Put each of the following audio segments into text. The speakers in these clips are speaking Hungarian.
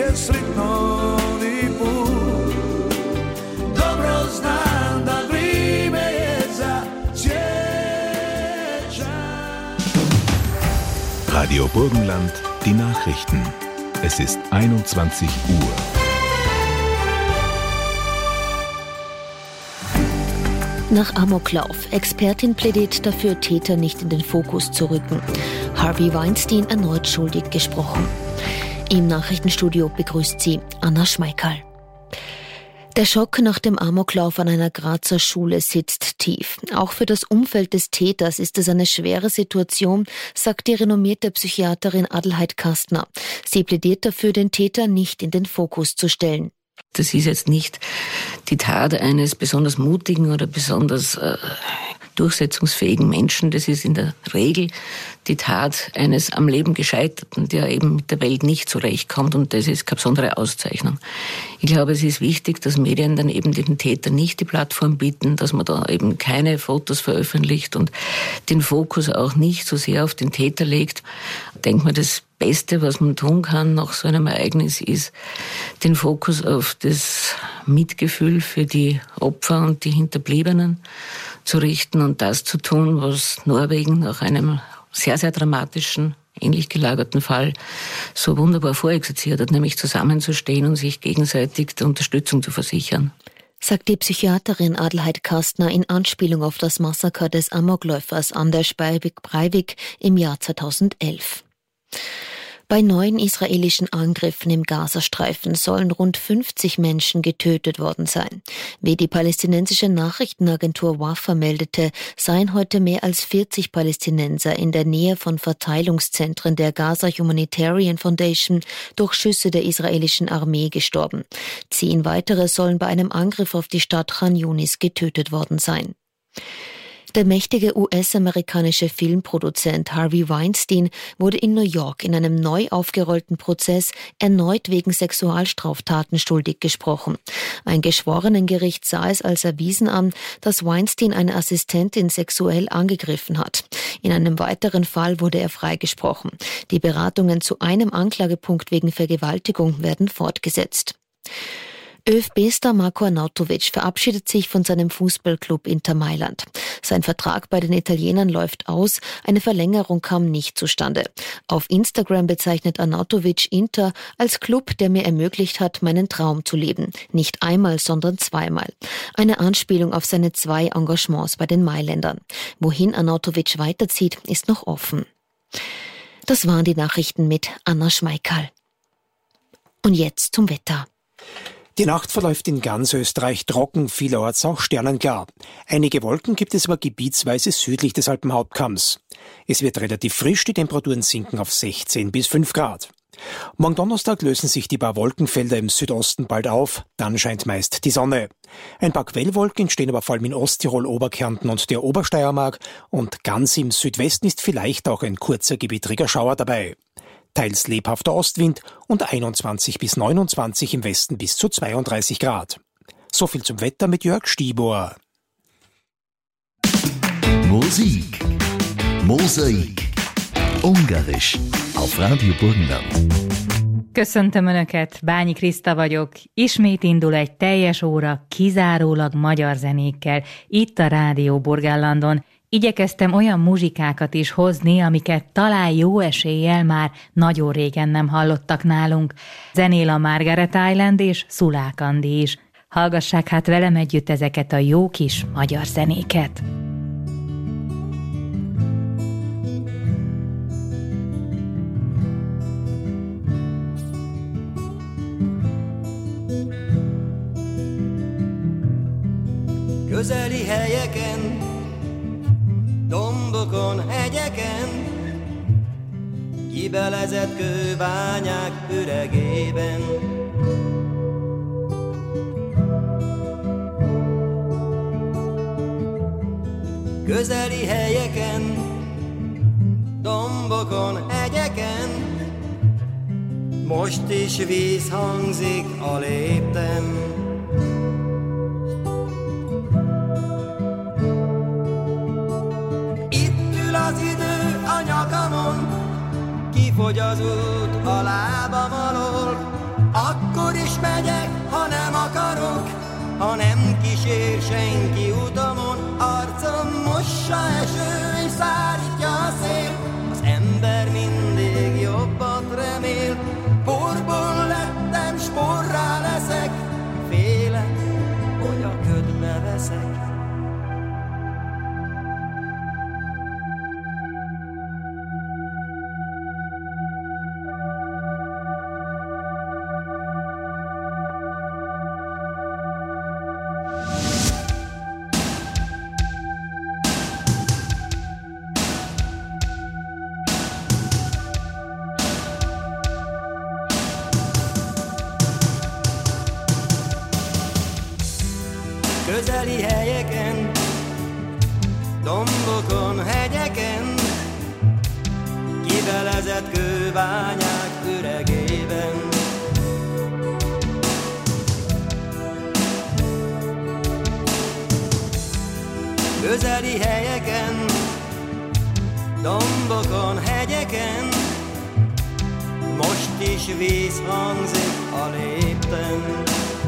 sretno ni put. Dobro znam da vrijeme je za Radio Burgenland, die Nachrichten. Es ist 21 Uhr. Nach Amoklauf. Expertin plädiert dafür, Täter nicht in den Fokus zu rücken. Harvey Weinstein erneut schuldig gesprochen. Im Nachrichtenstudio begrüßt sie Anna Schmeickerl. Der Schock nach dem Amoklauf an einer Grazer Schule sitzt tief. Auch für das Umfeld des Täters ist es eine schwere Situation, sagt die renommierte Psychiaterin Adelheid Kastner. Sie plädiert dafür, den Täter nicht in den Fokus zu stellen. Das ist jetzt nicht die Tat eines besonders mutigen oder besonders durchsetzungsfähigen Menschen. Das ist in der Regel die Tat eines am Leben Gescheiterten, der eben mit der Welt nicht zurechtkommt, und das ist keine besondere Auszeichnung. Ich glaube, es ist wichtig, dass Medien dann eben den Täter nicht die Plattform bieten, dass man da eben keine Fotos veröffentlicht und den Fokus auch nicht so sehr auf den Täter legt. Ich denke mal, das Beste, was man tun kann nach so einem Ereignis, ist, den Fokus auf das Mitgefühl für die Opfer und die Hinterbliebenen zu richten und das zu tun, was Norwegen nach einem sehr, sehr dramatischen, ähnlich gelagerten Fall so wunderbar vorexerziert hat, nämlich zusammenzustehen und sich gegenseitig der Unterstützung zu versichern. Sagt die Psychiaterin Adelheid Kastner in Anspielung auf das Massaker des Amokläufers Anders Breivik im Jahr 2011. Bei neuen israelischen Angriffen im Gazastreifen sollen rund 50 Menschen getötet worden sein. Wie die palästinensische Nachrichtenagentur Wafa meldete, seien heute mehr als 40 Palästinenser in der Nähe von Verteilungszentren der Gaza Humanitarian Foundation durch Schüsse der israelischen Armee gestorben. 10 weitere sollen bei einem Angriff auf die Stadt Khan Yunis getötet worden sein. Der mächtige US-amerikanische Filmproduzent Harvey Weinstein wurde in New York in einem neu aufgerollten Prozess erneut wegen Sexualstraftaten schuldig gesprochen. Ein Geschworenengericht sah es als erwiesen an, dass Weinstein eine Assistentin sexuell angegriffen hat. In einem weiteren Fall wurde er freigesprochen. Die Beratungen zu einem Anklagepunkt wegen Vergewaltigung werden fortgesetzt. ÖFB-Star Marko Arnautovic verabschiedet sich von seinem Fußballclub Inter Mailand. Sein Vertrag bei den Italienern läuft aus, eine Verlängerung kam nicht zustande. Auf Instagram bezeichnet Arnautovic Inter als Club, der mir ermöglicht hat, meinen Traum zu leben. Nicht einmal, sondern zweimal. Eine Anspielung auf seine 2 Engagements bei den Mailändern. Wohin Arnautovic weiterzieht, ist noch offen. Das waren die Nachrichten mit Anna Schmeickerl. Und jetzt zum Wetter. Die Nacht verläuft in ganz Österreich trocken, vielerorts auch sternenklar. Einige Wolken gibt es aber gebietsweise südlich des Alpenhauptkamms. Es wird relativ frisch, die Temperaturen sinken auf 16 bis 5 Grad. Morgen Donnerstag lösen sich die paar Wolkenfelder im Südosten bald auf, dann scheint meist die Sonne. Ein paar Quellwolken entstehen aber vor allem in Osttirol, Oberkärnten und der Obersteiermark, und ganz im Südwesten ist vielleicht auch ein kurzer gewittriger Schauer dabei. Teils lebhafter Ostwind und 21 bis 29 im Westen bis zu 32 Grad. So viel zum Wetter mit Jörg Stibor. Musik. Mozaik. Ungarisch. Auf Radio Burgenland. Köszöntöm Önöket, Bányi Kriszta vagyok. Ismét indul egy teljes óra kizárólag magyar zenékkel itt a Rádió Burgenlandon. Igyekeztem olyan muzsikákat is hozni, amiket talán jó eséllyel már nagyon régen nem hallottak nálunk. Zenél a Margaret Island és Szulák Andi is. Hallgassák hát velem együtt ezeket a jó kis magyar zenéket. Közeli helyeken, dombokon, hegyeken, kibelezett kőbányák üregében. Közeli helyeken, dombokon, hegyeken, most is víz hangzik a lépten. Az idő a nyakamon, kifogy az út a lábam alól, a akkor is megyek, ha nem akarok, ha nem kísér senki utamon. Arcom mossa eső és szárítja a szél, az ember mindig jobbat remél. Porból lettem, s porrá leszek, félek, hogy a ködbe veszek. Közeli helyeken, dombokon, hegyeken, kibelezett kőbányák üregében. Közeli helyeken, dombokon, hegyeken, most is vízhangzik a lépten.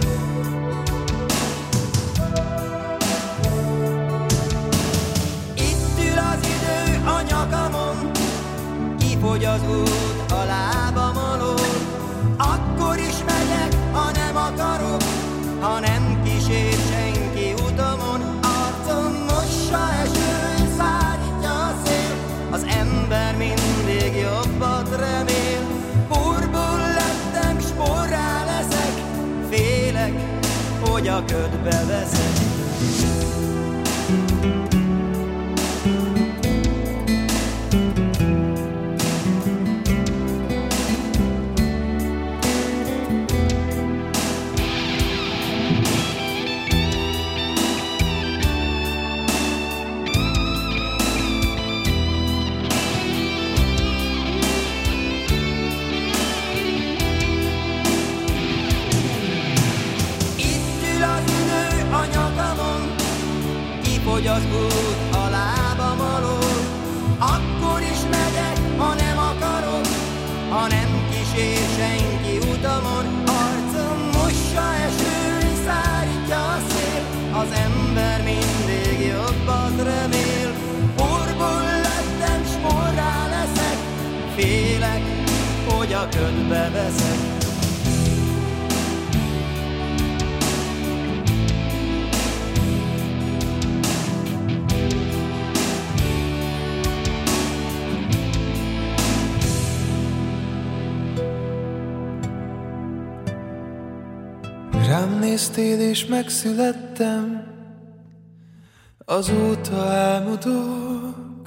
A nyakamon kifogy az út a lábam alól, akkor is megyek, ha nem akarok, ha nem kísér senki utamon. Arcom mossa eső és szárítja a szél, az ember mindig jobbat remél. Porból lettem, s porrá leszek, félek, hogy a ködbe veszek. Hogy az út a lábam alól, akkor is megyek, ha nem akarok, ha nem kísér senki utamon. Arcom mossa eső és szárítja a szél, az ember mindig jobbat remél. Porból lettem, s porrá leszek, félek, hogy a ködbe veszek. Rám néztél és megszülettem, azóta álmodok.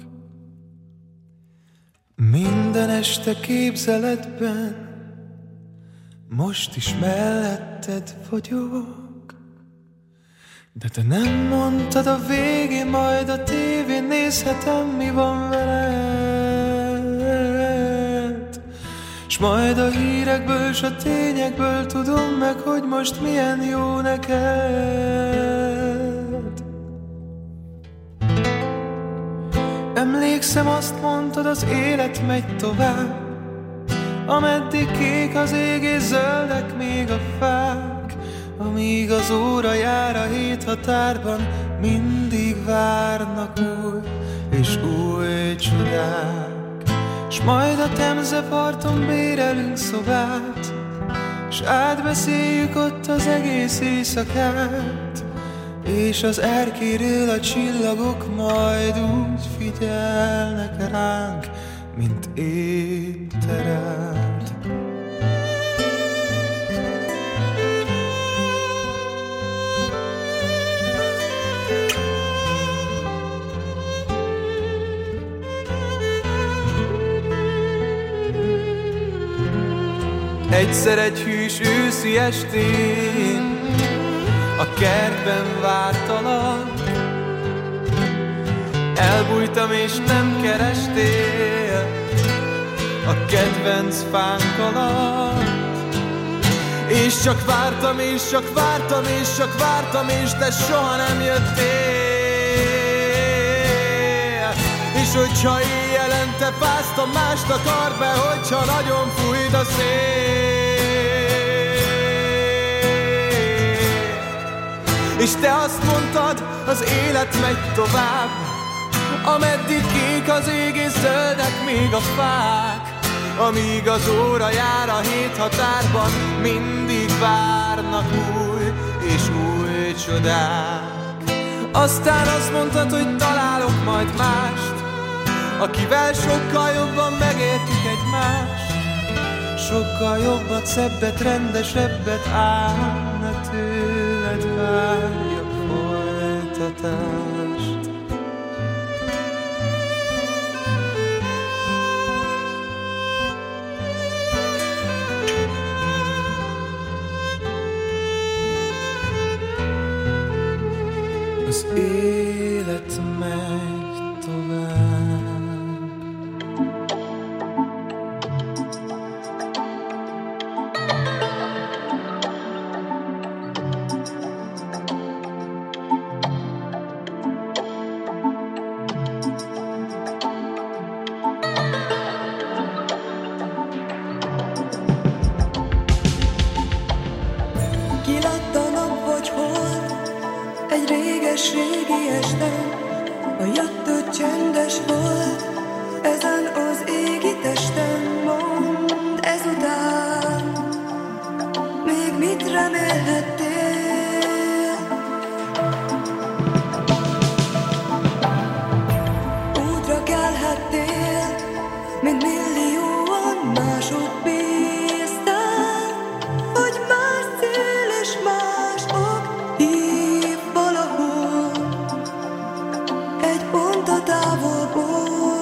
Minden este képzeletben, most is melletted vagyok. De te nem mondtad a végén, majd a tévén nézhetem, mi van veled. S majd a hírekből, s a tényekből tudom meg, hogy most milyen jó neked. Emlékszem, azt mondtad, az élet megy tovább, ameddig kék az ég és zöldek még a fák. Amíg az óra jár a hét határban, mindig várnak új és új csodák. S majd a Temze-parton bérelünk szobát, s átbeszéljük ott az egész éjszakát. És az erkéről a csillagok majd úgy figyelnek ránk, mint én te rád. Egyszer egy hűs őszi estén a kertben vártalak, elbújtam és nem kerestél a kedvenc fánk alatt. És csak vártam, és csak vártam, és csak vártam, és te soha nem jöttél. És hogyha éjjelente fáztam, mást akar be, hogyha nagyon fújt a szél. És te azt mondtad, az élet megy tovább, ameddig kék az ég és zöldek még a fák. Amíg az óra jár a 7 határban, mindig várnak új és új csodák. Aztán azt mondtad, hogy találok majd mást, akivel sokkal jobban megértjük egymást. Sokkal jobbat, szebbet, rendesebbet, állna tőled várja folytatást. Az élet megy tovább. Kiladt a nap vagy hol, egy réges-régi este, a jöttő csendes volt, ezen az égi testen. Mondd ezután, még mit remélhettél? Útra kelhettél, mint millióan mások bíztál, hogy más cél és más ok hív valahol, egy pont a távolból.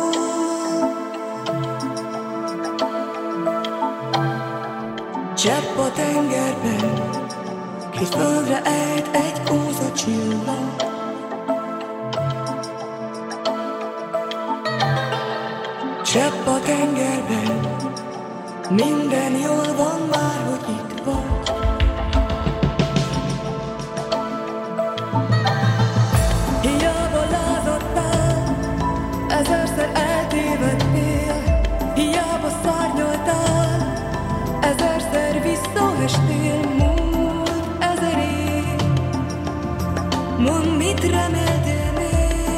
Csepp a tengerben, két földre ejt egy kóza csillag. Csepp a tengerben, minden jól van már, hogy itt vagy. Hiába lázadtál, ezerszer eltévedtél, hiába szárnyaltál, ezerszer visszaestél. Múlt 1000 év, mondd, mit reméltél még?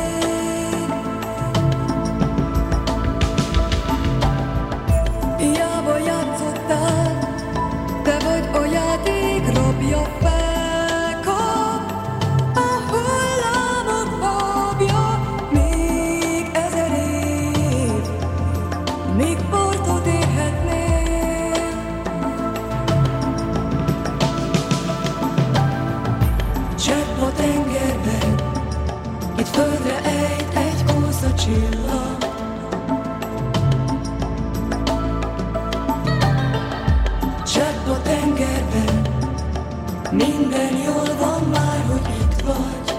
Hiába játszottál, te vagy a játék rabja, felkap a hullámok babja. Még 1000 év, még partot érhetnél. Csepp a tengerben, itt földre ejt egy kóza csillag. Csepp a tengerben, minden jól van már, hogy itt vagy.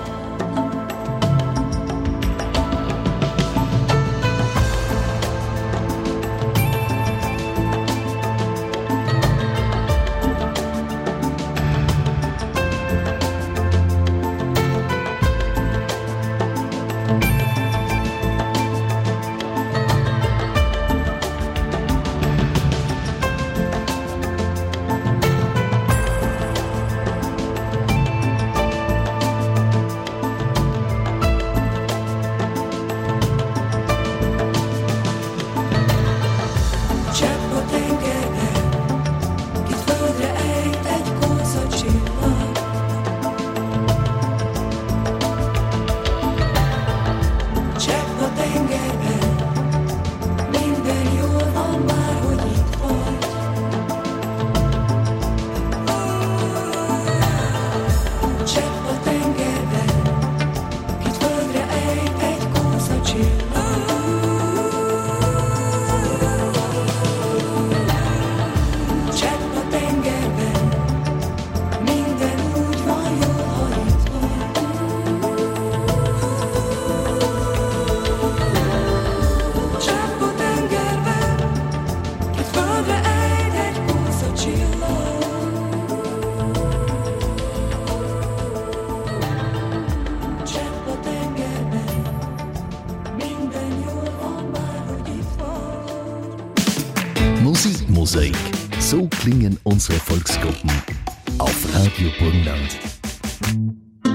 Musikmosaik. So klingen unsere Volksgruppen auf Radio Burgenland.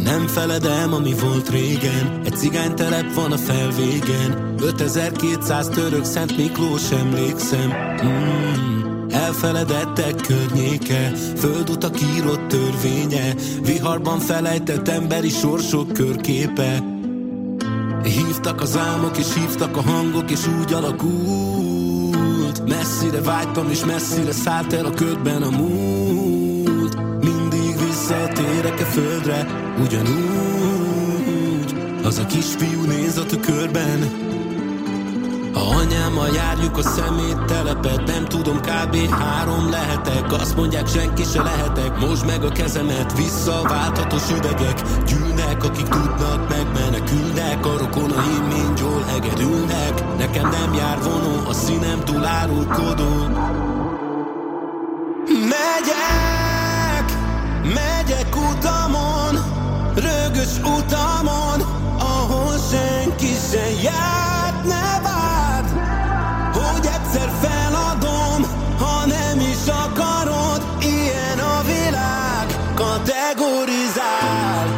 Nem feledem, ami volt régen. Egy cigánytelep van a felvégen, 5200 török Szent Miklós emlékszem. Elfeledettek környéke, földutak írott törvénye, viharban felejtett emberi sorsok körképe. Hívtak az álmok és hívtak a hangok, és úgy alakult. Messzire vágytam és messzire szállt el a ködben a múlt. Mindig visszatérek a földre, ugyanúgy. Az a kisfiú néz a tükörben. Ha anyámmal járjuk a szeméttelepet, nem tudom, kb. 3 lehetek. Azt mondják, senki se lehetek. Mosd meg a kezemet, visszaválthatós üvegek gyűlnek, akik tudnak, megmenekülnek. A rokonaim mind jól hegedülnek. Nekem nem jár vonó, a színem túl árulkodó. Megyek utamon, rögös utamon, ahol senki se járt, ne várd, hogy egyszer feladom, ha nem is akarod, ilyen a világ, kategorizál.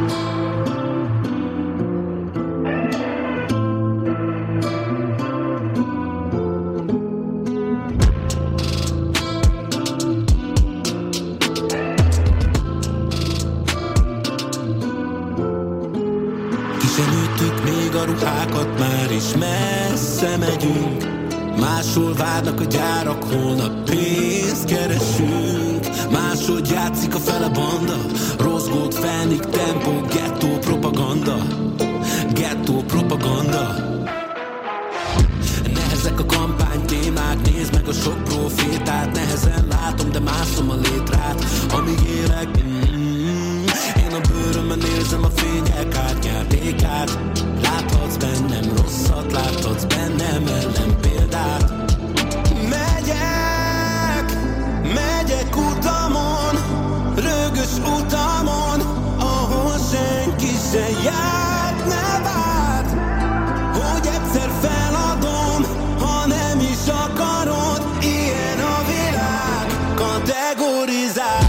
Még a ruhákat, már is messze megyünk. Máshol várnak a gyárak, holnap pénzt keresünk. Máshogy játszik a fele banda, rozgót fenik tempó, gettó propaganda. Gettó propaganda. Nehezek a kampánytémák, nézd meg a sok profétát. Nehezen látom, de mászom a létrát, amíg élek. Én a bőrömön érzem a fények árnyártékát. Láthatsz bennem rosszat, láthatsz bennem ellenpéldát. Megyek utamon, rögös utamon, ahol senki se járt, ne várd, hogy egyszer feladom, ha nem is akarod, ilyen a világ, kategorizál.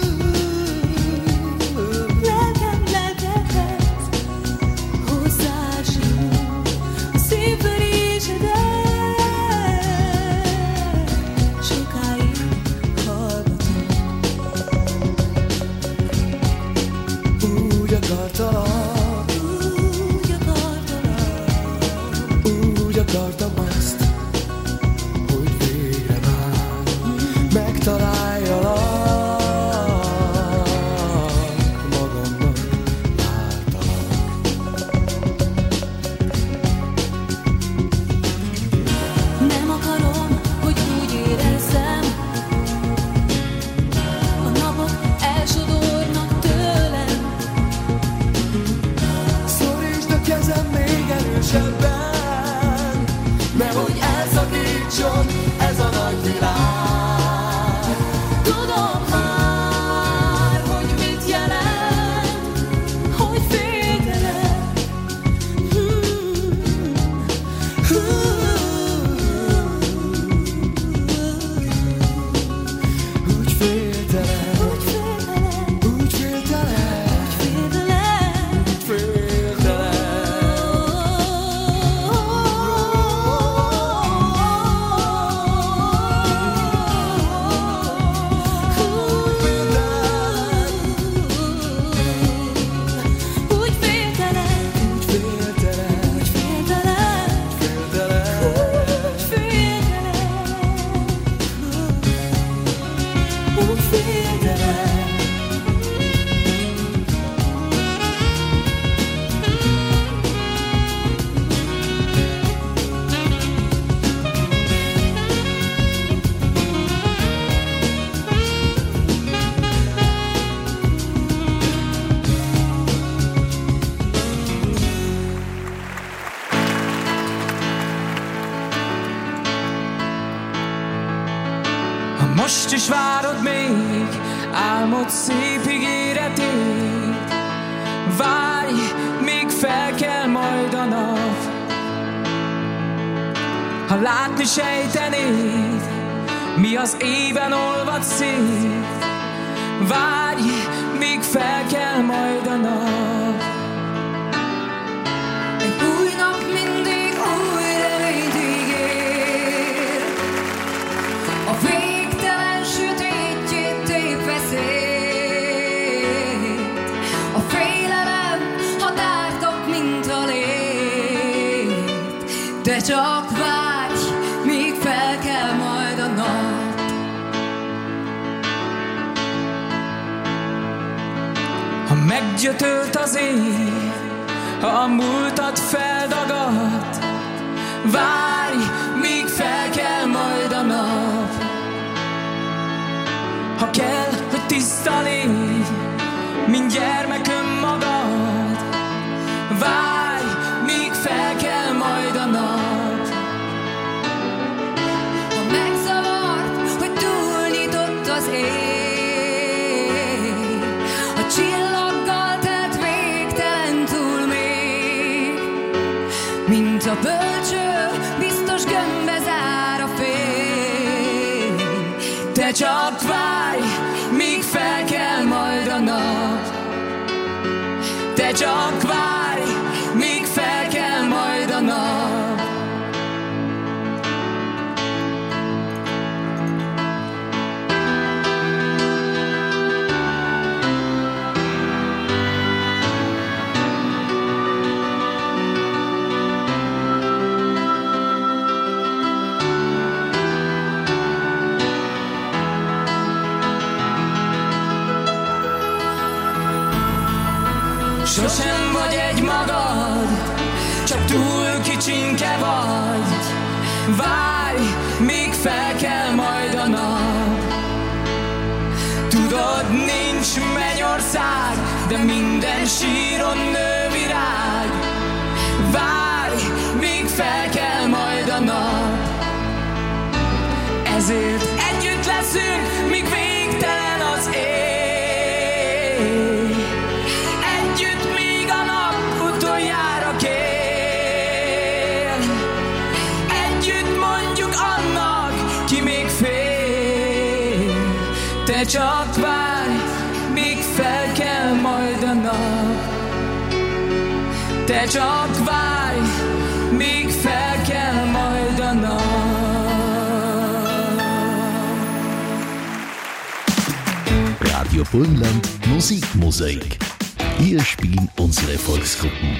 Hozzá most is várod még álmod szép ígéretét. Várj, még fel kell majd a nap, ha látni sejtenéd, mi az éven olvad szét. Várj, még fel kell majd a nap. Egy új nap mindig új reményt ígér, a végtelen sötétjét tépve szét. A félelem határtak, mint a lét. De csak várj, míg fel kell majd a nap. Ha meggyötört az év, ha a múltat feldagadt, várj, míg fel kell majd a nap. Ha kell, hogy tiszta légy, mint gyermek önmagad, várj, míg fel kell majd a nap. Ha megzavart, hogy túlnyitott az ég, a csillaggal telt végtelen túl még, mint a bölcső, biztos gömbbe zár a fény. Te csak várj, míg fel kell majd a nap. Te csak várj, míg fel kell majd a nap. Sosem vagy egy magad, csak túl kicsinke vagy. Várj, míg fel kell majd a nap. Tudod, nincs mennyország, de minden síron nő virág. Várj, míg fel kell majd a nap. Ezért együtt leszünk, míg végtelen az ég. Te csak várj, míg fel kell majd a nap. Te csak várj, míg fel kell majd a nap. Radio Burgenland Musikmosaik. Hier spielen unsere Volksgruppen.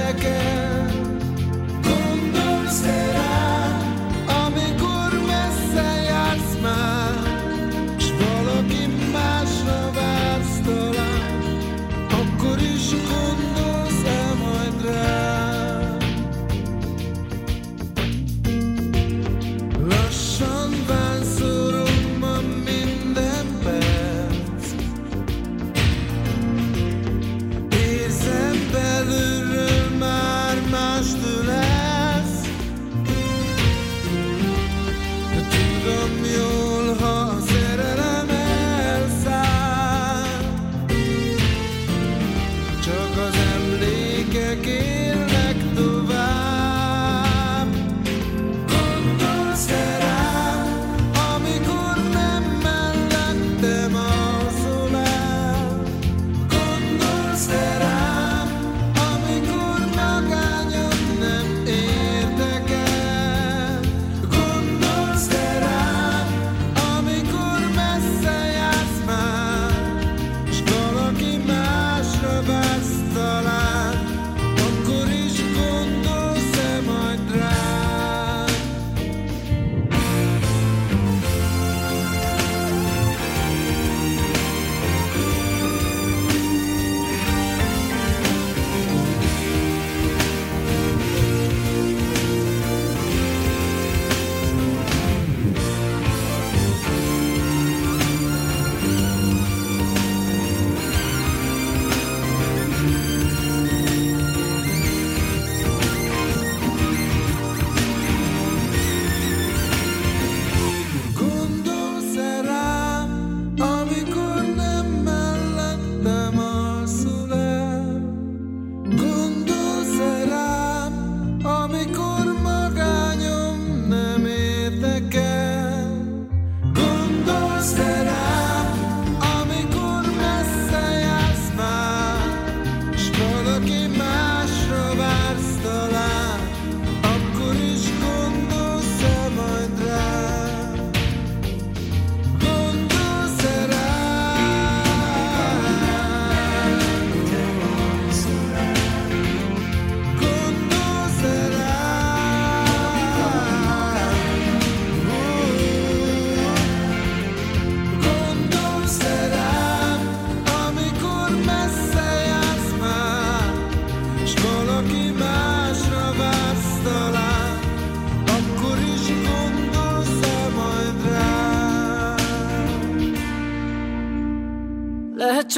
Gondolsz-e rám, amikor messze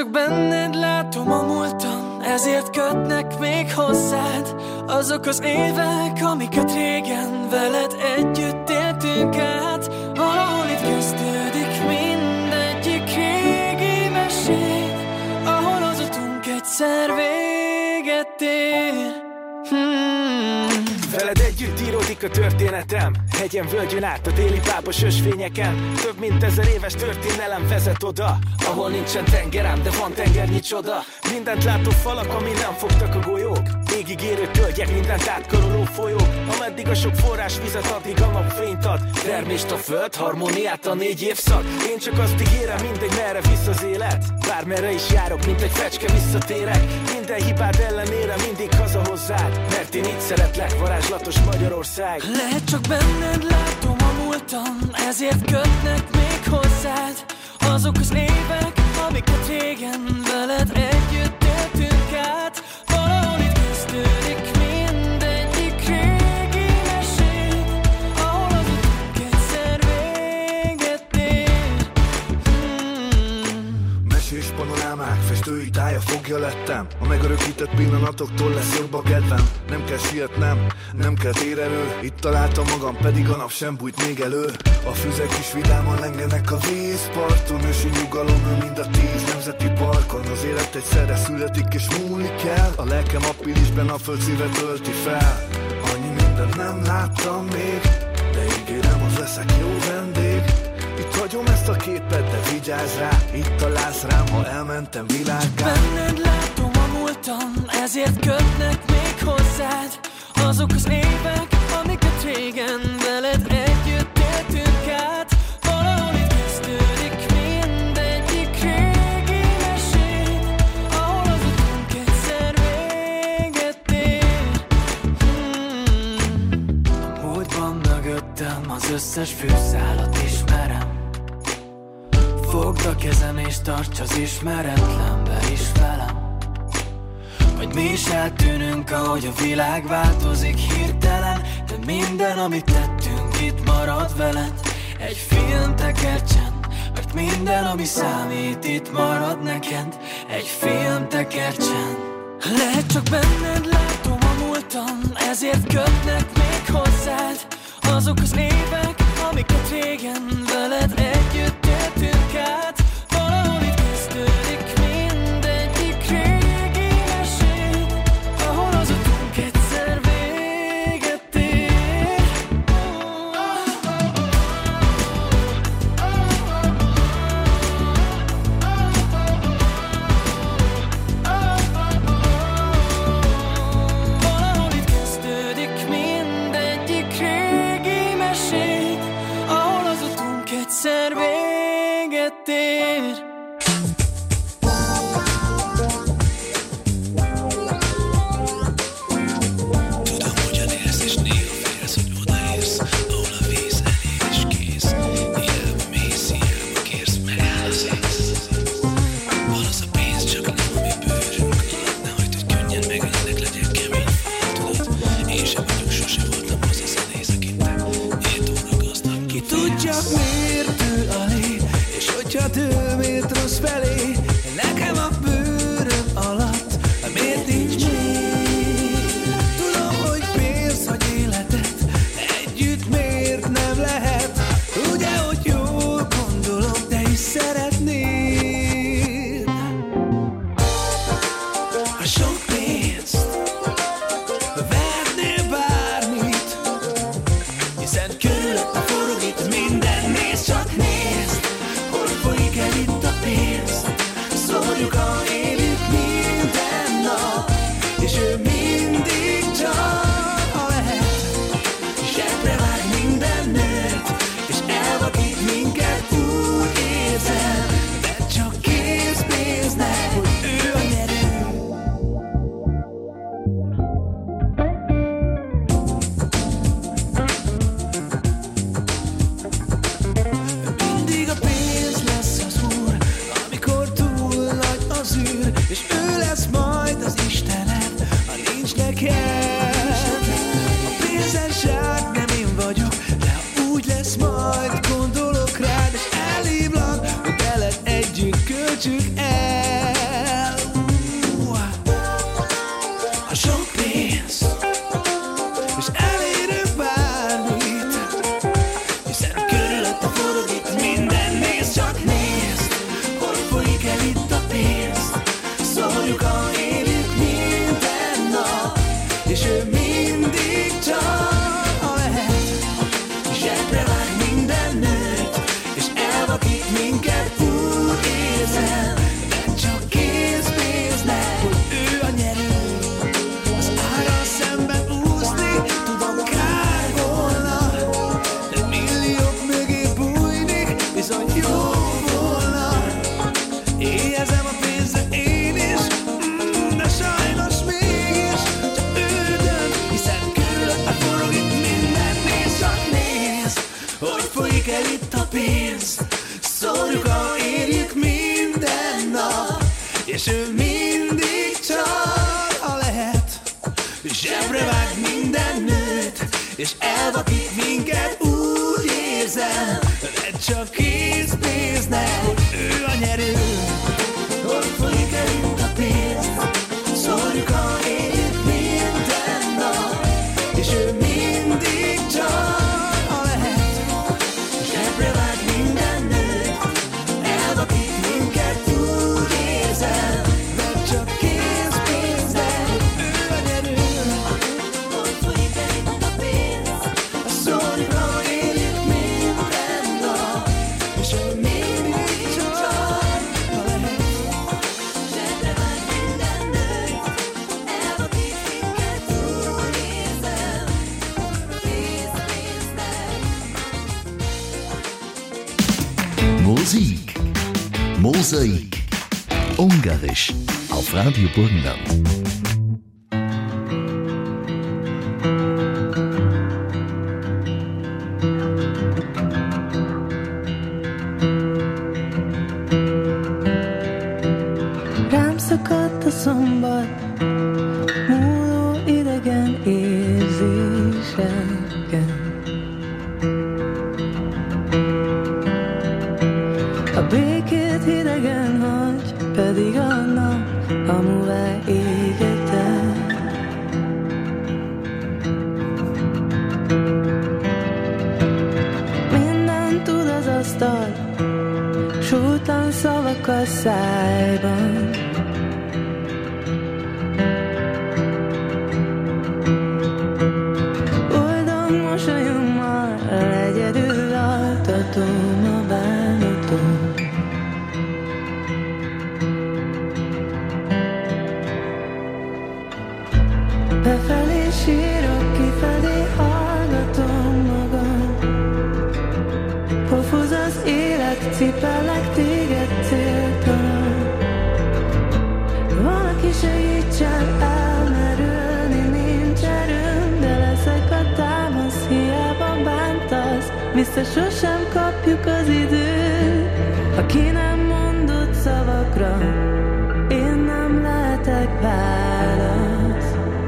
csak benned látom a múltam, ezért kötnek még hozzád azok az évek, amiket régen veled együtt éltünk át. Valahol itt kezdődik mindegyik régi meséd, ahol az utunk egyszer véget ér. Veled együtt íródik a történetem, hegyen, völgyön át a déli pápos ösvényeken. Több mint 1000 éves történelem vezet oda, ahol nincsen tengerem, de van tengernyi csoda. Mindent látó falak, ami nem fogtak a golyók, égig érő tölgyek, mindent átkaroló folyók. Ameddig a sok forrás vizet, addig a nap fényt ad. Termést a föld, harmóniát a 4 évszak. Én csak azt ígérem, mindegy merre visz az élet. Bármerre is járok, mint egy fecske visszatérek. Minden hibád ellenére mindig haza hozzád, mert én így szeretlek, varázslatos Magyarország. Lehet csak benned látom a múltam, ezért kötnek még hozzád azok az évek, amiket régen veled együtt éltünk át. Valahol itt kezdődik mindegyik régi meséd, ahol az utunk egyszer véget ér. Mesés panorámák, festői tája fogja lettem. A megörökített pillanatoktól lesz jobb a kedvem. Nem kell sietnem, nem kell térelő. Itt találtam magam, pedig a nap sem bújt még elő. A füzek is vidáman lengenek a vízparton. Ősi nyugalom, ő mind a 10 nemzeti parkon. Az élet egyszerre születik és múlik el. A lelkem aprílisben a föld szíve tölti fel. Annyi mindent nem láttam még, de ígérem, az leszek jó vendég. Itt hagyom ezt a képet, de vigyázz rá, itt találsz rám, ha elmentem világgá. Benned látom a múltam, ezért kötnek még hozzád azok az évek, amiket régen veled együtt éltünk át. Valahol itt kezdődik mindegyik régi meséd, ahol az utunk egyszer véget ér. A múltban mögöttem az összes fűszálat ismerem. Fogd a kezem és tarts az ismeretlenbe is velem. Vagy mi is eltűnünk, ahogy a világ változik hirtelen. De minden, amit tettünk, itt marad veled. Egy film tekercsen, mert minden, ami számít, itt marad neked. Egy film tekercsen. Lehet csak benned látom a múltam, ezért kötnek még hozzád azok az évek, amiket régen veled együtt éltünk át. Valahol itt kezdődik mindegyik régi meséd, ahol az utunk egyszer véget ér. Valahol itt kezdődik mindegyik régi meséd, ahol az utunk egyszer véget ér. Tudom, hogyan érsz, és néha félsz, hogy odaérsz, ahol a víz elég és kész. Hiába mész, hiába kérsz, megáll az ész. Van az a pénz, csak nem a mi bőrünk alatt. Ne hagyd, hogy könnyen megöljenek, legyél kemény fal, tudod. Én sem vagyok, sose voltam az a zenész, akit te ért gazdag. Ki tudja, miért ő a lé, és hogyha dől miért rossz felé. Nekem a bőröm alatt, miért nincs még? Tudom, hogy félsz, hogy életed együtt miért nem lehet. Ugye, hogy jól gondolom, te is szeretnéd a sok pénzt, vernél bármit, hiszen körülötte forog itt minden. Nézd, csak nézd, hol folyik el itt a pénz. Szóljuk, ha élünk minden nap, és ő mindig csak, ha lehet, zsebre vág minden nőt, és elvakít minket, úgy érzem, de csak készpénznek, hogy ő a nyerő. Mindig a pénz lesz az úr, amikor túl nagy az űr, és ő lesz majd az Istened, ha nincs neked. A pénzesság nem én vagyok, de ha úgy lesz, majd gondolok rád, és elhívlak, hogy veled együtt költsük el. mindig csak, ha lehet, zsebre vág minden nőt, és elvakít minket, úgy érzem, de csak készpénznek, hogy ő a nyerő. Ott folyik elünk a pénz, szórjuk a éljük minden nap, és ő mindig csak, ha lehet, zsebre vág minden nőt, elvakít minket, úgy érzem, de csak készpénznek, ő a nyerő. Ott folyik elünk a pénz, szórjuk a éljük minden nap, és ő mindig csak, ha lehet, zsebre vág minden nőt, elvakít minket, úgy érzem, készpénznek. Musik. Mosaik. Ungarisch. Auf Radio Burgenland. Rám szakadt a szombat, múló idegen érzéseken. A békét hidegen hagy, pedig a nap amuvá égetem. Mindent tud az asztal, sútlan szavak a szájban. Boldog mosolyommal egyedül altatom a bánatom. Befelé sírok, kifelé hallgatom magam. Pofuz az élet, cipellek téged céltalan. Valaki segítsen elmerülni, nincs erőm, de leszek a támasz, hiába bántasz. Vissza sosem kapjuk az időt, ha ki nem mondott szavakra, én nem lehetek válasz.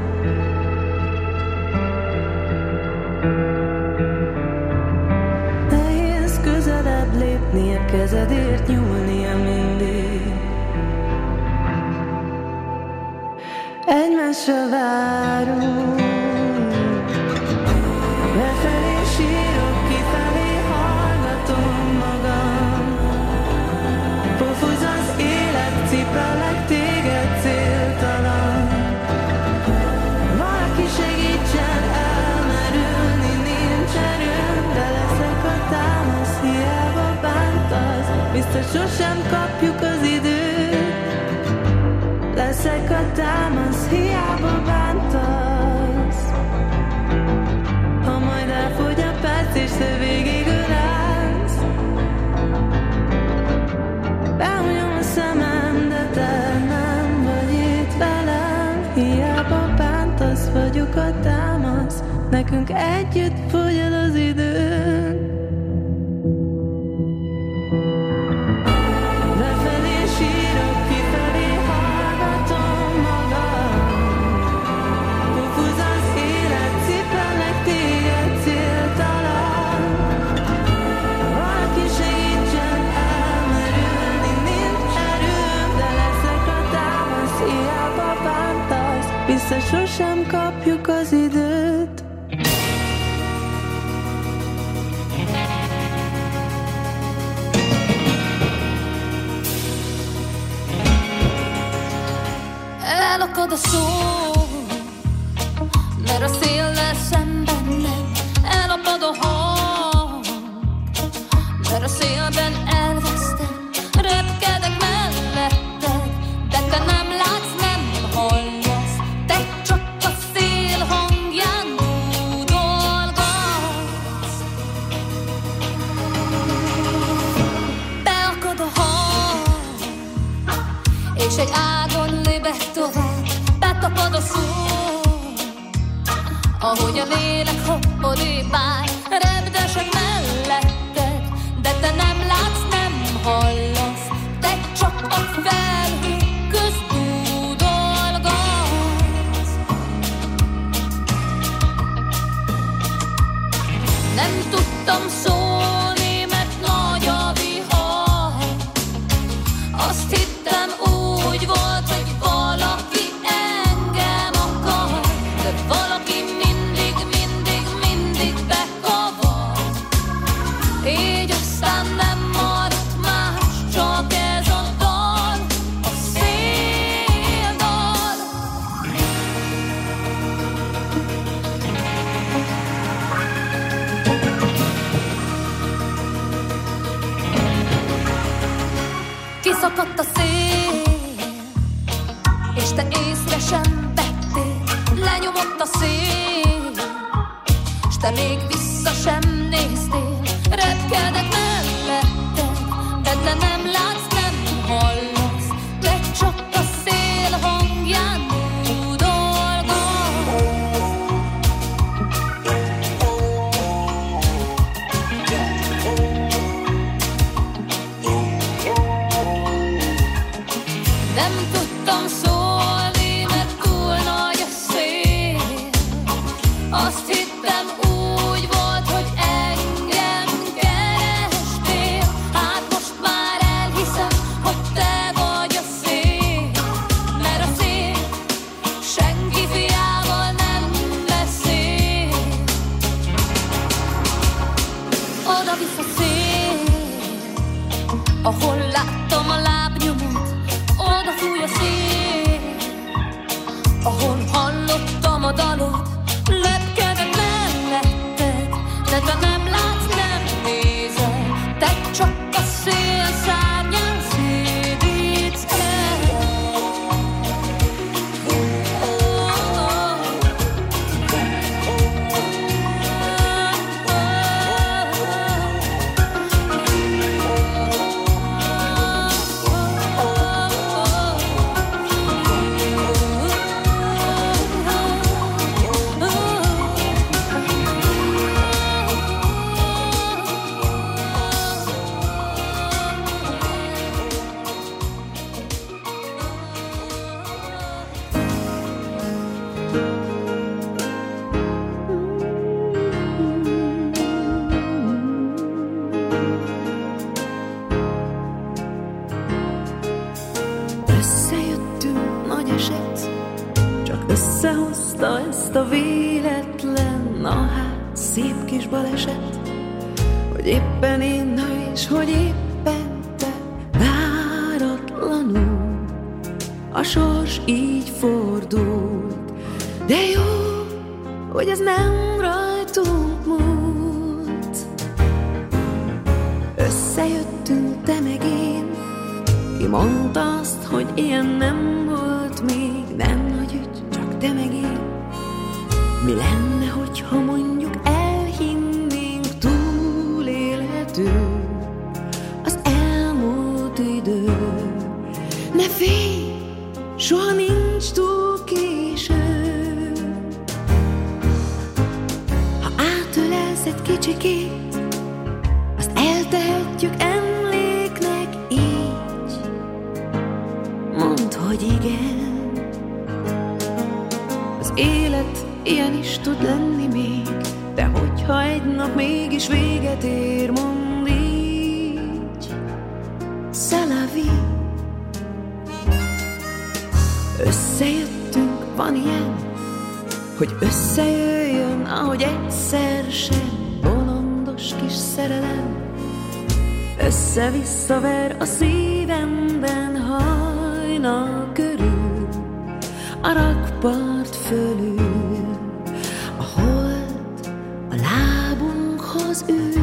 Nehéz közelebb lépni, a kezedért nyúlnia mindig. Egymásra várunk. Befelé sírok, kifelé hallgatom magam. Pofuz az élet, cipellek téged céltalan. Valaki segítsen elmerülni, nincs erőm, de leszek a támasz, hiába bántasz. Biztos sosem kapjuk az időt. Leszek a támasz, hiába bántasz. Ha majd elfogy a perc, és te végig ölelsz, behunyom a szemem, de te nem vagy itt velem. Hiába bántasz, vagyok a támasz, nekünk együtt fogy el az időnk. Befelé sírok, kifelé hallgatom magam. Pofuz az élet, cipellek téged céltalan. Valaki segítsen elmerülni, nincs erőm, de leszek a támasz, hiába bántasz. Vissza sosem kapjuk az időt. Elakad a szó, mert a széllel szemben nem. Elapad a hang, mert a szélben elvesztem. Repkedek melletted, de te nem látsz, nem hallasz. Te csak a szél hangján búdolgatsz. Beakad a hang, és egy ágon libeg tovább. Betapad a szó, ahogy a lélek hoppodébb áll. Repdesek melletted, de te nem látsz, nem hallasz. Te csak a felhők közt és te észre sem vettél. Lenyomott a szél, és te még vissza sem néztél. Repkedek melletted, de te nem látsz, nem hallasz, te csak a szél hangján búdolgasz. Nem tudtam szólni, mert túl nagy a szél. Azt hittem úgy volt, hogy engem kerestél. Hát most már elhiszem, hogy te vagy a szél. Mert a szél senki fiával nem beszél. Oda visz a szél, ahol láttam a lábnyomot. Oda fúj a szél, ahol hallottam a dalot. Lepkedek melletted, de te nem látsz, nem nézel. Te csak a szél szárnyán szédítesz. Összejöttünk, nagy eset, csak összehozta ezt a véletlen, na hát szép kis baleset, hogy éppen én, na és hogy éppen te, váratlanul a sors így fordult. De jó, hogy ez nem rajtunk múlt. Összejöttünk, te meg én, ki mondta azt, hogy ilyen nem volt még, nem nagy ügy, csak te meg én. Mi lenne, hogyha mondjuk elhinnénk, túlélhető az elmúlt idő. Ne félj, soha nincs túl késő. Ha átölelsz egy kicsikét, azt eltehetjük emléknek így. Mondd, hogy igen. Az élet ilyen is tud lenni még, de hogyha egy nap mégis véget ér, mondd így. C'est la vie. Összejöttünk, van ilyen, hogy összejöjjön, ahogy egyszer sem, bolondos kis szerelem. Össze-visszaver a szívemben hajnal körül, a rakpart fölül, a hold a lábunkhoz ül.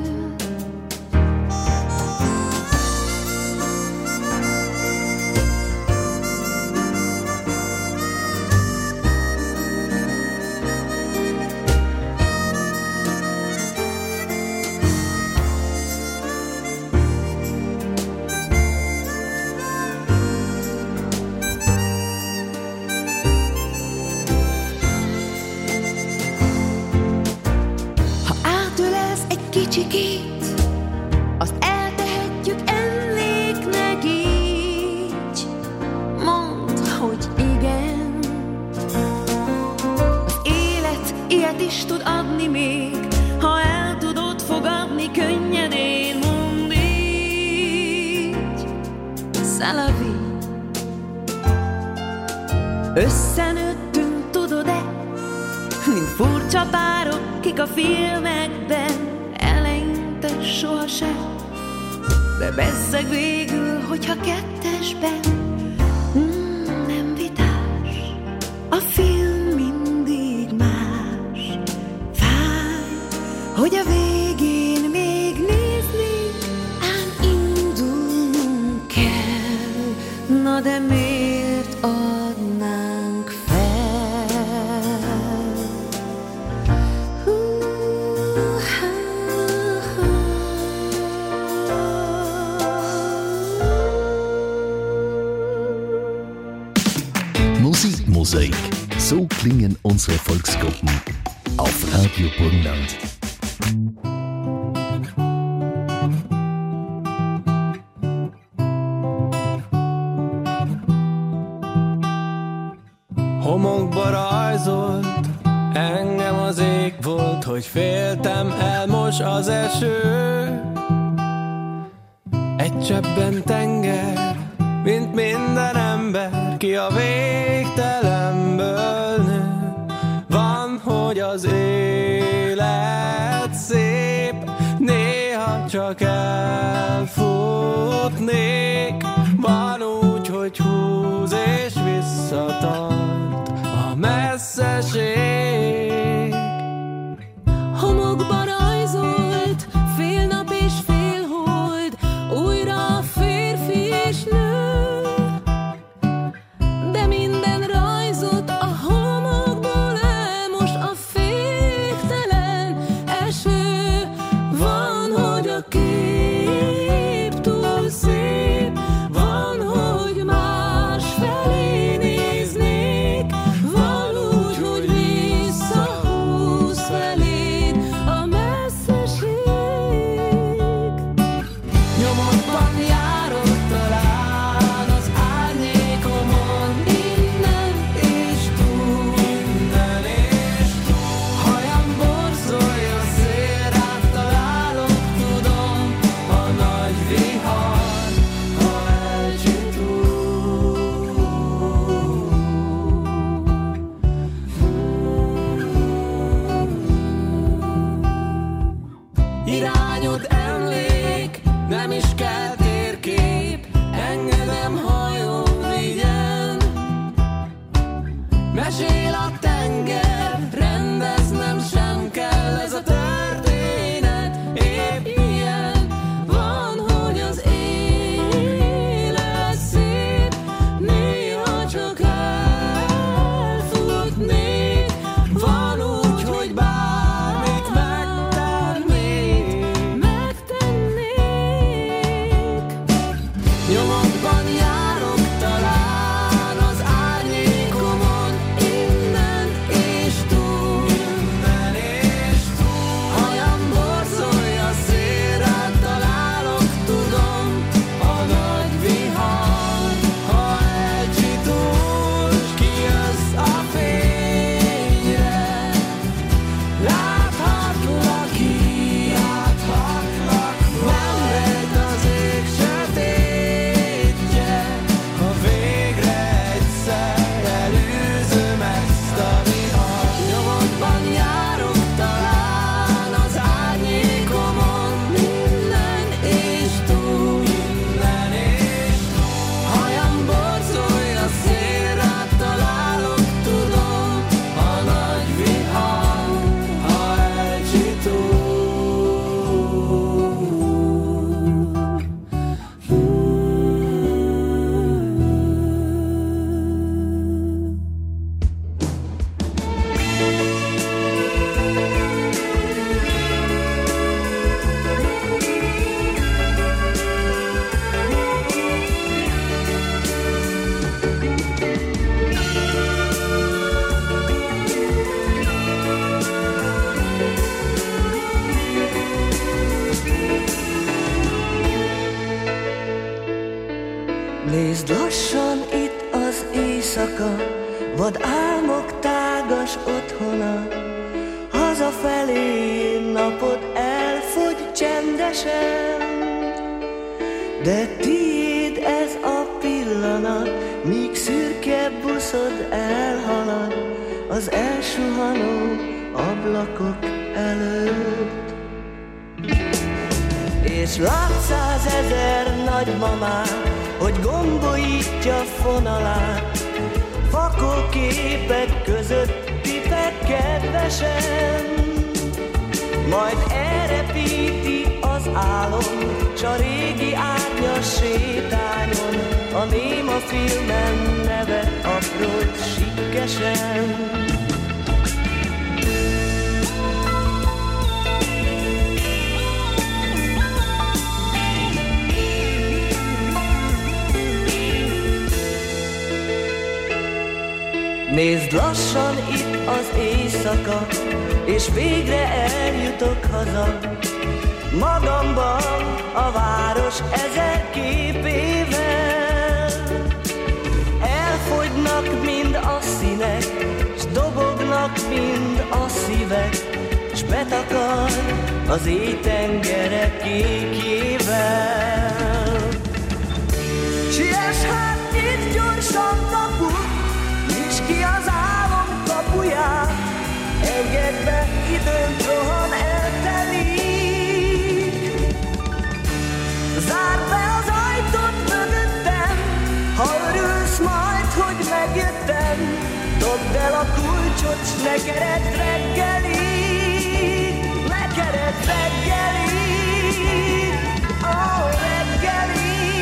Kicsikét, azt eltehetjük emléknek így. Mondd, hogy igen. Az élet ilyet is tud adni még, ha el tudod fogadni könnyedén. Mondd így. C'est la vie. Összenőttünk, tudod-e, mint furcsa párok, kik a filmekben. Sohasem, de bezzeg végül, hogyha kettesben. Nem vitás, a film mindig más. Fáj, hogy a végén még nézni, ám indulnunk kell. Na de miért az Musikmosaik. So klingen unsere Volksgruppen auf Radio Burgenland. Homokba rajzolt, engem az ég volt, hogy féltem, elmos az eső. Egy cseppben tenger, mint minden ember, ki a végtelenből nő. Van, hogy az élet szép, néha csak elfutnék. Van úgy, hogy húz és visszatart a messzeség. Homokba rajzolt, fél nap és fél hold, újra a férfi és nő. De minden rajzot a homokból elmos a féktelen eső. Van, hogy a kép túl szép, van, hogy másfelé néznék, van úgy, hogy visszahúz feléd a messzeség. Nyomokban járok talán az árnyékomon, innen és túl, innen és túl. Hajam borzolja szél, rád találok, tudom, a nagy vihar, ha elcsitul. Irányod emlék, nem is kell térkép, engedem hajón vigyen. Mesél a tenger, rendeznem sem kell, ez a történet épp ilyen. Van, hogy az élet szép, néha csak elfutnék. Van úgy, hogy bármit megtennék. Nyomokban járok talán az árnyékomon, innen és túl, innen és túl. Hajam borzolja szél, rád találok, tudom, a nagy vihar, ha elcsitul, s kijössz a fényre. Láthatlak, kiáthatlak, nem rejt az ég sötétje. Ha végre egyszer elűzöm ezt a vihar. Nyomokban járok talán az árnyékomon, innen és túl, innen és túl. Hajam borzolja szél, rád találok, tudom, a nagy vihar, ha elcsitul. Nézd lassan itt az éjszaka, vad álmok tágas otthona. Hazafelé napod elfogy csendesen, de tiéd ez a pillanat, míg szürke buszod elhalad az elsuhanó ablakok előtt. És lát 100 000 nagymamát, hogy gombolítja fonalát, fakóképek között pipek kedvesen. Majd elrepíti az álom, s a régi árnyas sétányon a néma filmen nevet aprót sikkesen. Nézd, lassan itt az éjszaka, és végre eljutok haza. Magamban a város ezer képével. Elfogynak mind a színek, s dobognak mind a szívek, s betakar az éjtengerek kékjével. Siess hát, nyisd gyorsan kaput, nyisd ki az álom kapuját, engedd be, időnk rohan eltelik. Zárd be az ajtót mögöttem, ha örülsz majd, hogy megjöttem. Dobd el a kulcsot, s ne keresd reggelig, ne keresd reggelig, ó, reggelig.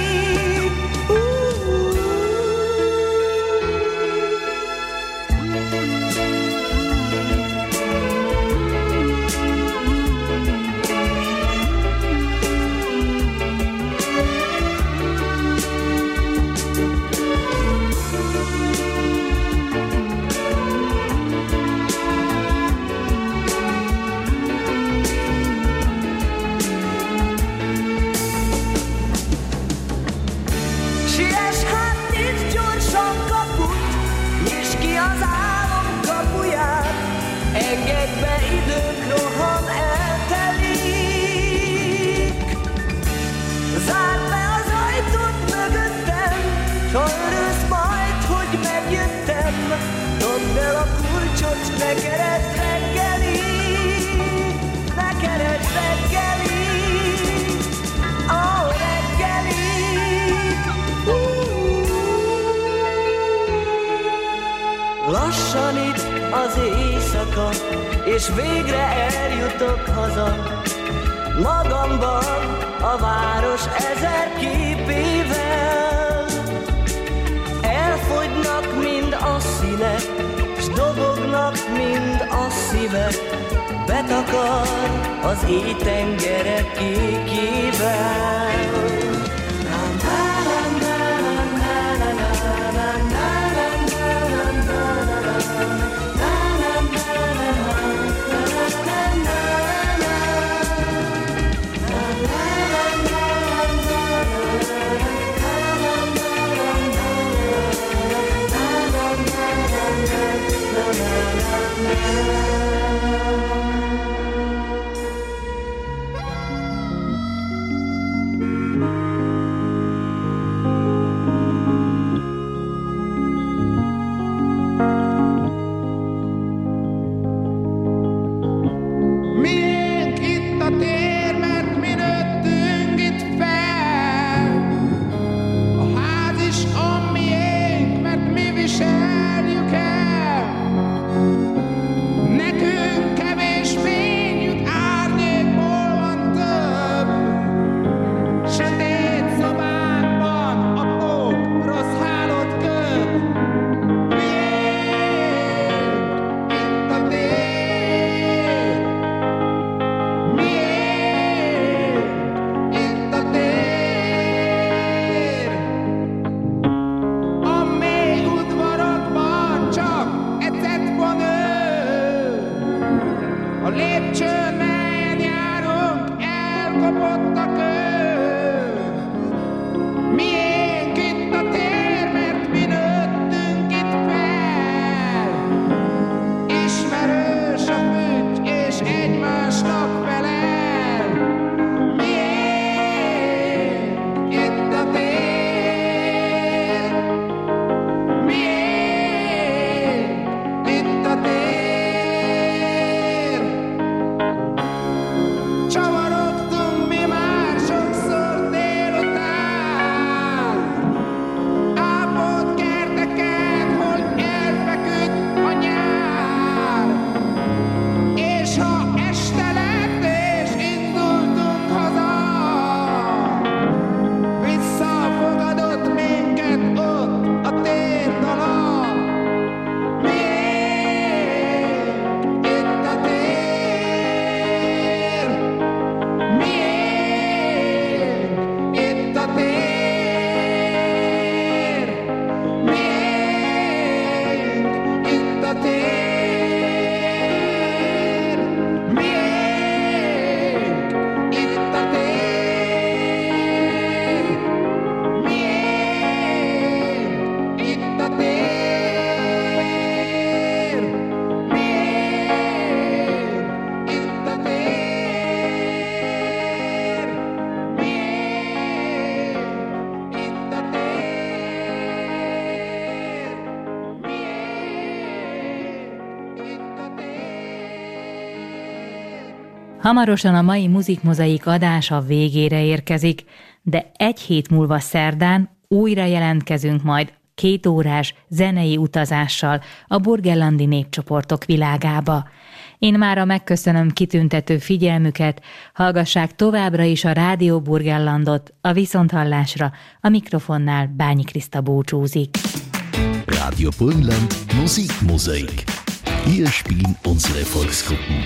Engedj be, időnk rohan eltelik. Zárd be az ajtót mögöttem, s ha örülsz majd, hogy megjöttem. Dobd el a kulcsot, ne keresd reggelig, ne keresd reggelig, ó, reggelig. Lassan itt az éjszaka, és végre eljutok haza. Magamban a város ezer képével. Elfogynak mind a színek, s dobognak mind a szívek, betakar az éjtengerek kékjével. Hamarosan a mai Muzikmozaik adása végére érkezik, de egy hét múlva szerdán újra jelentkezünk majd 2 órás zenei utazással a burgenlandi népcsoportok világába. Én mára megköszönöm kitüntető figyelmüket, hallgassák továbbra is a Rádió Burgenlandot, a viszonthallásra, a mikrofonnál Bányi Kriszta búcsúzik. Radio Burgenland Musikmosaik. Hier spielen unsere Volksgruppen.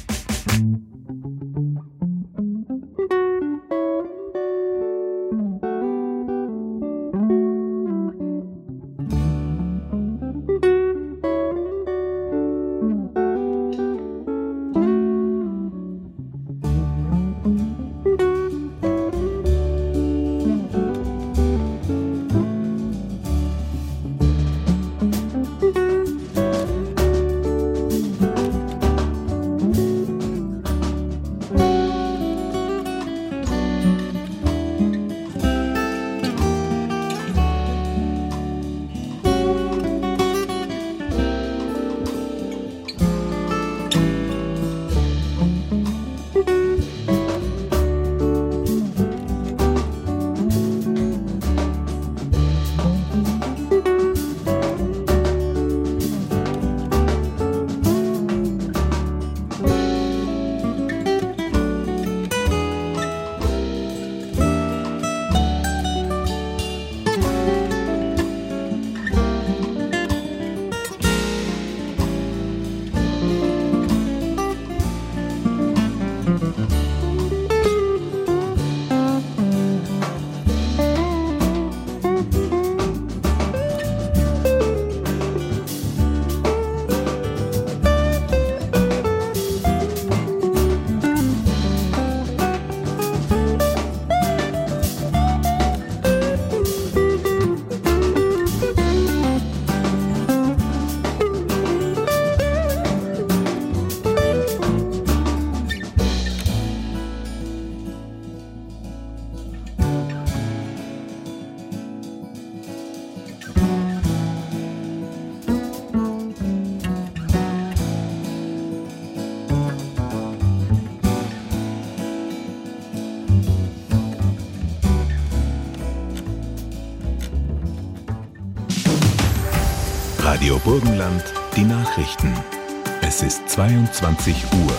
Radio Burgenland, die Nachrichten. Es ist 22 Uhr.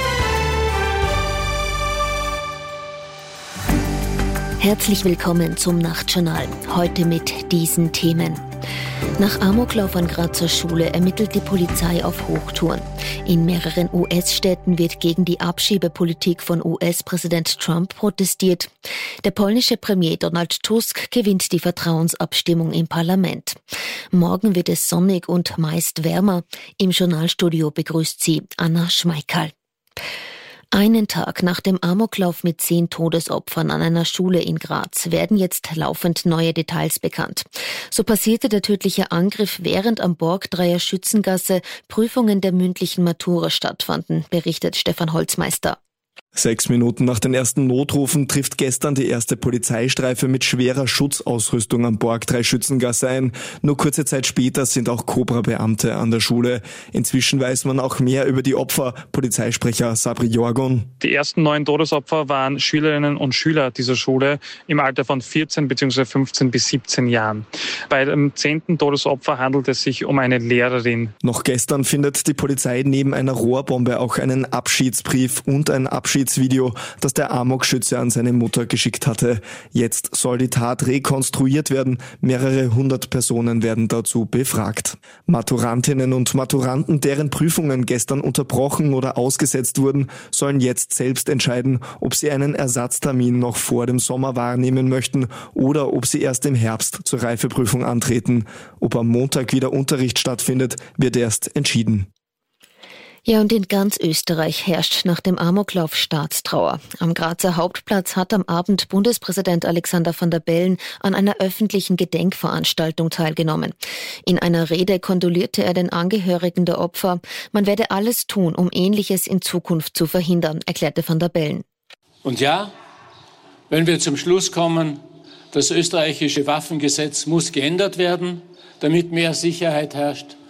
Herzlich willkommen zum Nachtjournal. Heute mit diesen Themen. Nach Amoklauf an Grazer Schule ermittelt die Polizei auf Hochtouren. In mehreren US-Städten wird gegen die Abschiebepolitik von US-Präsident Trump protestiert. Der polnische Premier Donald Tusk gewinnt die Vertrauensabstimmung im Parlament. Morgen wird es sonnig und meist wärmer. Im Journalstudio begrüßt sie Anna Schmeikal. Einen Tag nach dem Amoklauf mit 10 Todesopfern an einer Schule in Graz werden jetzt laufend neue Details bekannt. So passierte der tödliche Angriff, während am Borgdreier Schützengasse Prüfungen der mündlichen Matura stattfanden, berichtet Stefan Holzmeister. 6 Minuten nach den ersten Notrufen trifft gestern die erste Polizeistreife mit schwerer Schutzausrüstung am Borgdreier Schützengasse ein. Nur kurze Zeit später sind auch Cobra-Beamte an der Schule. Inzwischen weiß man auch mehr über die Opfer. Polizeisprecher Sabri Jorgon. Die ersten 9 Todesopfer waren Schülerinnen und Schüler dieser Schule im Alter von 14 bzw. 15 bis 17 Jahren. Bei dem 10. Todesopfer handelt es sich um eine Lehrerin. Noch gestern findet die Polizei neben einer Rohrbombe auch einen Abschiedsbrief und ein Abschiedsvideo, das der Amokschütze an seine Mutter geschickt hatte. Jetzt soll die Tat rekonstruiert werden. Mehrere 100 Personen werden dazu befragt. Maturantinnen und Maturanten, deren Prüfungen gestern unterbrochen oder ausgesetzt wurden, sollen jetzt selbst entscheiden, ob sie einen Ersatztermin noch vor dem Sommer wahrnehmen möchten oder ob sie erst im Herbst zur Reifeprüfung antreten. Ob am Montag wieder Unterricht stattfindet, wird erst entschieden. Ja, und in ganz Österreich herrscht nach dem Amoklauf Staatstrauer. Am Grazer Hauptplatz hat am Abend Bundespräsident Alexander Van der Bellen an einer öffentlichen Gedenkveranstaltung teilgenommen. In einer Rede kondolierte er den Angehörigen der Opfer. Man werde alles tun, um Ähnliches in Zukunft zu verhindern, erklärte Van der Bellen. Und ja, wenn wir zum Schluss kommen, das österreichische Waffengesetz muss geändert werden, damit mehr Sicherheit herrscht,